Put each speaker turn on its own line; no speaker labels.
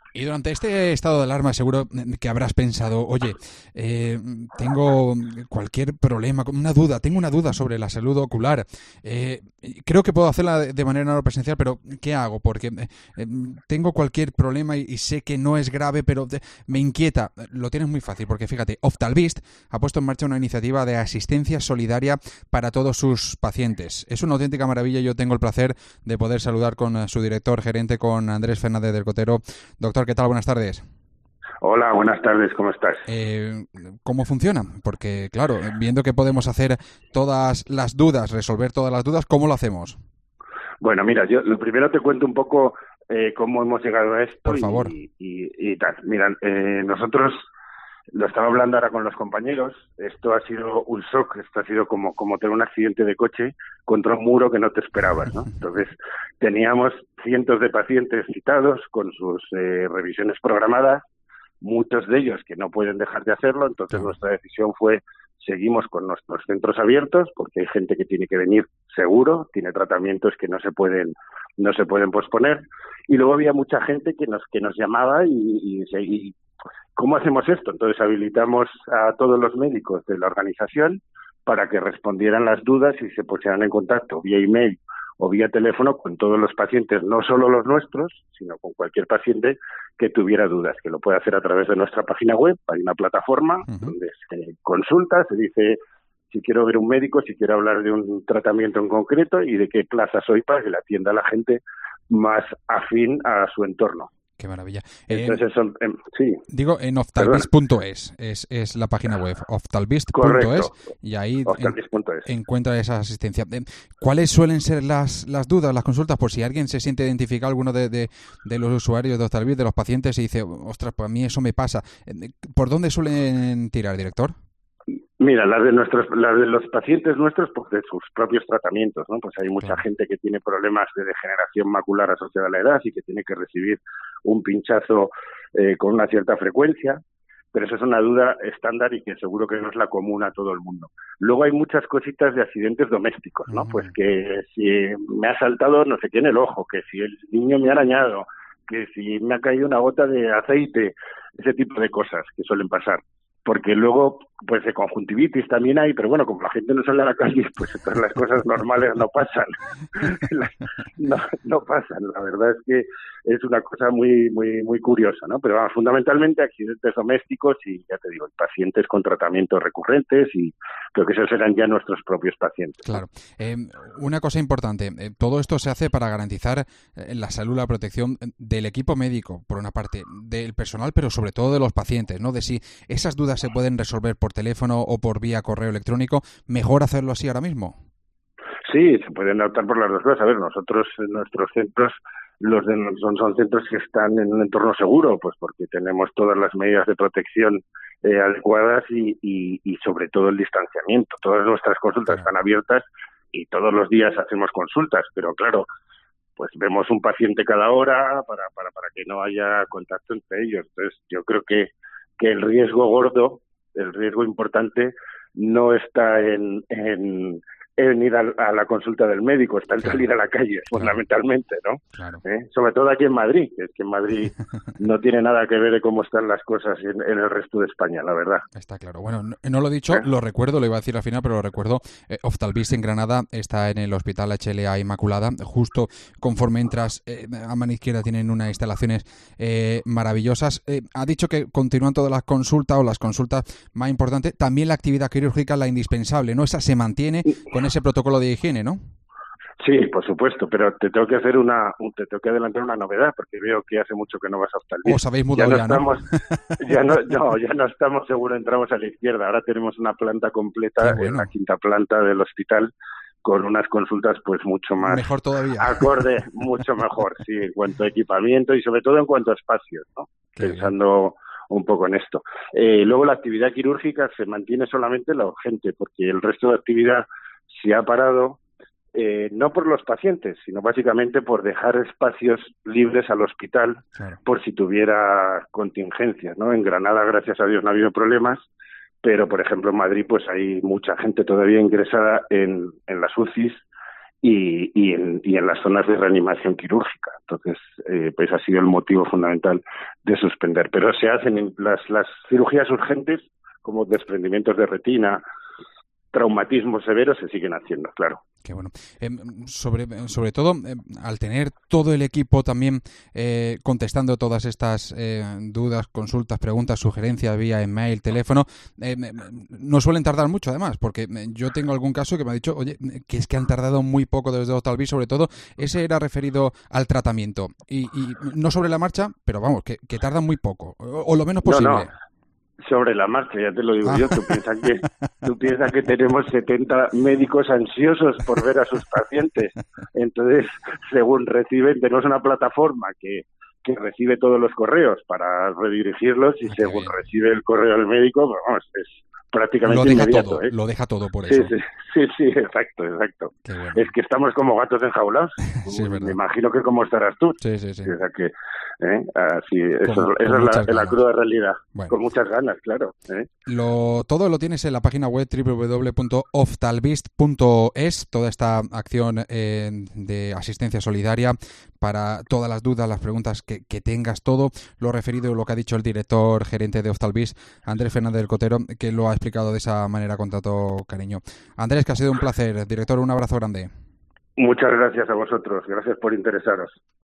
Y durante este estado de alarma seguro que habrás pensado, oye, tengo cualquier problema, tengo una duda sobre la salud ocular. Eh, Creo que puedo hacerla de manera no presencial, pero ¿qué hago? Porque tengo cualquier problema y sé que no es grave, pero me inquieta. Lo tienes muy fácil, porque fíjate, Oftalvist ha puesto en marcha una iniciativa de asistencia solidaria para todos sus pacientes. Es una auténtica maravilla. Yo tengo el placer de poder saludar con su director gerente, con Andrés Fernández del Cotero. Doctor, ¿qué tal? Buenas tardes.
Hola, buenas tardes, ¿cómo estás?
Eh, ¿Cómo funciona? Porque, claro, viendo que podemos hacer todas las dudas, resolver todas las dudas, ¿cómo lo hacemos?
Bueno, mira, yo lo primero te cuento un poco cómo hemos llegado a esto
Por favor.
y tal. Mira, nosotros lo estaba hablando ahora con los compañeros. Esto ha sido un shock, esto ha sido como tener un accidente de coche contra un muro que no te esperabas, ¿no? Entonces, teníamos cientos de pacientes citados con sus revisiones programadas, muchos de ellos que no pueden dejar de hacerlo. Entonces
Claro.
nuestra decisión fue: seguimos con nuestros centros abiertos porque hay gente que tiene que venir seguro, tiene tratamientos que no se pueden posponer. Y luego había mucha gente que nos llamaba y ¿cómo hacemos esto? Entonces habilitamos a todos los médicos de la organización para que respondieran las dudas y se pusieran en contacto vía email o vía teléfono con todos los pacientes, no solo los nuestros, sino con cualquier paciente que tuviera dudas, que lo puede hacer a través de nuestra página web. Hay una plataforma
Ujú.
donde se consulta, se dice si quiero ver un médico, si quiero hablar de un tratamiento en concreto y de qué plaza soy para que le atienda a la gente más afín a su entorno.
Qué maravilla.
Entonces, sí,
Digo, en
perdona,
oftalvist.es es la página web, oftalvist.es,
correcto,
y ahí
hostalvis.es.
encuentra esa asistencia. ¿Cuáles suelen ser las dudas, las consultas? Por si alguien se siente identificado, alguno de los usuarios de Oftalvist, de los pacientes, y dice, ostras, pues a mí eso me pasa. ¿Por dónde suelen tirar, director?
Mira, las de los pacientes nuestros, pues de sus propios tratamientos, ¿no? Pues hay mucha
Claro.
gente que tiene problemas de degeneración macular asociada a la edad y que tiene que recibir un pinchazo con una cierta frecuencia, pero eso es una duda estándar y que seguro que no es la común a todo el mundo. Luego hay muchas cositas de accidentes domésticos, ¿no? Pues
Mm.
que si me ha saltado no sé qué en el ojo, que si el niño me ha arañado, que si me ha caído una gota de aceite, ese tipo de cosas que suelen pasar. Porque luego, pues de conjuntivitis también hay, pero bueno, como la gente no sale a la calle, pues entonces las cosas normales no pasan. no pasan. La verdad es que es una cosa muy muy muy curiosa, ¿no? Pero vamos, fundamentalmente accidentes domésticos y, ya te digo, pacientes con tratamientos recurrentes, y creo que esos serán ya nuestros propios pacientes, ¿no?
Claro. Eh, una cosa importante, todo esto se hace para garantizar la salud, la protección del equipo médico, por una parte, del personal, pero sobre todo de los pacientes, ¿no? De si esas dudas se pueden resolver por teléfono o por vía correo electrónico, mejor hacerlo así ahora mismo.
Sí, se pueden optar por las dos cosas. A ver, nosotros, en nuestros centros, son centros que están en un entorno seguro, pues porque tenemos todas las medidas de protección adecuadas y sobre todo el distanciamiento. Todas nuestras consultas
Claro.
están abiertas y todos los días hacemos consultas, pero claro, pues vemos un paciente cada hora para que no haya contacto entre ellos. Entonces, yo creo que el riesgo gordo, el riesgo importante, no está en ir a la consulta del médico, está en
Claro,
salir a la calle,
claro,
fundamentalmente, ¿no?
claro.
Sobre todo aquí en Madrid, que es que en Madrid no tiene nada que ver de cómo están las cosas en el resto de España, la verdad.
Está claro. Bueno, no lo he dicho,
¿Eh?
lo recuerdo, lo iba a decir al final, pero lo recuerdo. Oftalvis en Granada está en el Hospital HLA Inmaculada. Justo conforme entras, a mano izquierda tienen unas instalaciones maravillosas. Ha dicho que continúan todas las consultas o las consultas más importantes. También la actividad quirúrgica, la indispensable, ¿no? Esa se mantiene con ese protocolo de higiene, ¿no?
Sí, por supuesto, pero te tengo que adelantar una novedad, porque veo que hace mucho que no vas a
Os
Oftalvis.
habéis
Ya
mudado
no
ya, ¿no?
estamos, ya no, no, ya no estamos seguro, entramos a la izquierda. Ahora tenemos una planta
Qué
completa en la
bueno.
quinta planta del hospital, con unas consultas pues mucho más
Mejor todavía.
acorde, mucho mejor, sí, en cuanto a equipamiento y sobre todo en cuanto a espacios, ¿no?
Qué bien.
Pensando un poco en esto. Luego la actividad quirúrgica se mantiene solamente la urgente, porque el resto de actividad se ha parado, no por los pacientes, sino básicamente por dejar espacios libres al hospital
Claro.
por si tuviera contingencias, ¿no? En Granada, gracias a Dios, no ha habido problemas, pero, por ejemplo, en Madrid pues hay mucha gente todavía ingresada en las UCIs y en las zonas de reanimación quirúrgica. Entonces, pues ha sido el motivo fundamental de suspender. Pero se hacen en las cirugías urgentes, como desprendimientos de retina, traumatismos severos, se siguen haciendo, claro.
Qué bueno. Sobre todo, al tener todo el equipo también contestando todas estas dudas, consultas, preguntas, sugerencias vía email, teléfono, no suelen tardar mucho además, porque yo tengo algún caso que me ha dicho, oye, que es que han tardado muy poco desde Octalvis, sobre todo, ese era referido al tratamiento y no sobre la marcha, pero vamos, que tardan muy poco, o lo menos posible.
No. Sobre la marcha, ya te lo digo yo. Tú piensas que tenemos 70 médicos ansiosos por ver a sus pacientes. Entonces, según reciben, tenemos una plataforma que recibe todos los correos para redirigirlos y según recibe el correo del médico, pues, vamos, es prácticamente inmediato.
Lo deja todo por eso.
Sí, exacto. Bueno. Es que estamos como gatos enjaulados. Sí, me imagino que como estarás tú.
Sí.
O sea que, así, eso es la cruda realidad. Bueno. Con muchas ganas, claro.
Todo lo tienes en la página web www.oftalvist.es, toda esta acción de asistencia solidaria para todas las dudas, las preguntas que tengas, todo lo referido, lo que ha dicho el director gerente de Oftalvist, Andrés Fernández del Cotero, que lo ha explicado de esa manera con tanto cariño. Andrés, que ha sido un placer. Director, un abrazo grande.
Muchas gracias a vosotros. Gracias por interesaros.